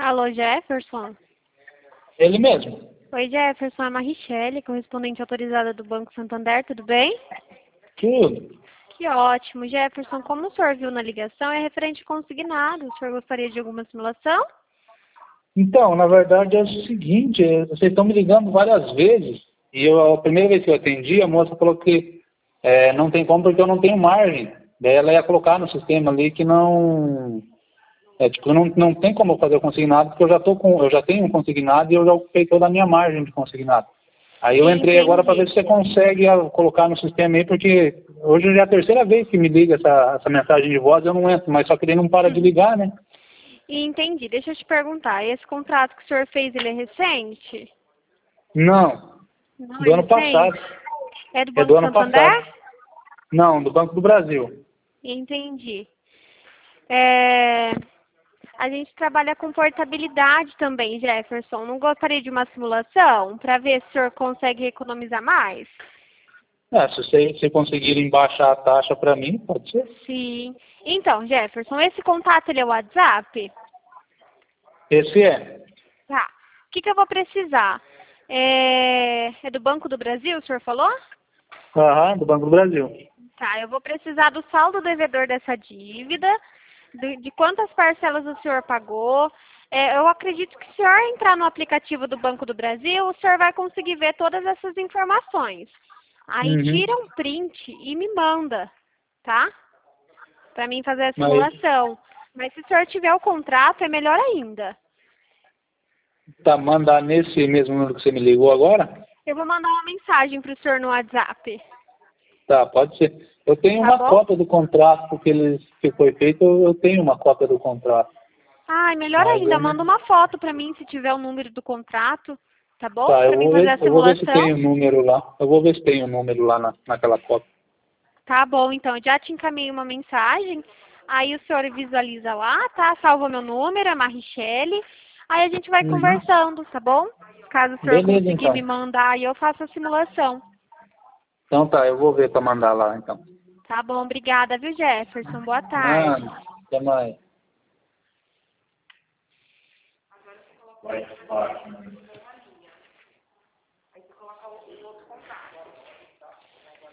Alô, Jefferson? Ele mesmo. Oi, Jefferson, é a Marichele, correspondente autorizada do Banco Santander, tudo bem? Tudo. Que ótimo. Jefferson, como o senhor viu na ligação, é referente consignado. O senhor gostaria de alguma simulação? Então, na verdade é o seguinte, vocês estão me ligando várias vezes, e a primeira vez que eu atendi, a moça falou que não tem como porque eu não tenho margem. Daí ela ia colocar no sistema ali que não... não tem como eu fazer o consignado, porque eu já tenho um consignado e eu já ocupei toda a minha margem de consignado. Aí eu entrei agora para ver se você consegue colocar no sistema aí, porque hoje já é a terceira vez que me liga essa mensagem de voz, eu não entro, mas só que ele não para de ligar, né? Entendi. Deixa eu te perguntar, esse contrato que o senhor fez, ele é recente? Não, Não é do ano passado. recente? É do É do Banco ano passado. Santander? Não, do Banco do Brasil. Entendi. A gente trabalha com portabilidade também, Jefferson. Não gostaria de uma simulação para ver se o senhor consegue economizar mais? Se vocês conseguirem baixar a taxa para mim, pode ser. Sim. Então, Jefferson, esse contato ele é o WhatsApp? Esse é. Tá. O que eu vou precisar? É do Banco do Brasil, o senhor falou? Aham, do Banco do Brasil. Tá, eu vou precisar do saldo devedor dessa dívida, de quantas parcelas o senhor pagou. Eu acredito que se o senhor entrar no aplicativo do Banco do Brasil, o senhor vai conseguir ver todas essas informações. Aí Uhum. tira um print e me manda, tá? Para mim fazer a Mas simulação. Mas se o senhor tiver o contrato, é melhor ainda. tá, mandar nesse mesmo número que você me ligou agora? Eu vou mandar uma mensagem para o senhor no WhatsApp. Tá, pode ser. Eu tenho Tá uma bom? cópia do contrato que foi feito, eu tenho uma cópia do contrato. Ai, melhor Mas ainda, eu não... manda uma foto para mim se tiver o número do contrato, tá bom? Tá, Para mim fazer a eu vou ver se tem simulação. o número lá. Eu vou ver se tem o número lá naquela cópia. Tá bom, então, já te encaminhei uma mensagem, aí o senhor visualiza lá, tá? Salva meu número, é Marichele, aí a gente vai Uhum. conversando, tá bom? Caso o senhor Beleza, conseguir então. me mandar, aí eu faço a simulação. Então tá, eu vou ver para mandar lá, então. Tá bom, obrigada, viu, Jefferson? Boa tarde. Nada, até mais.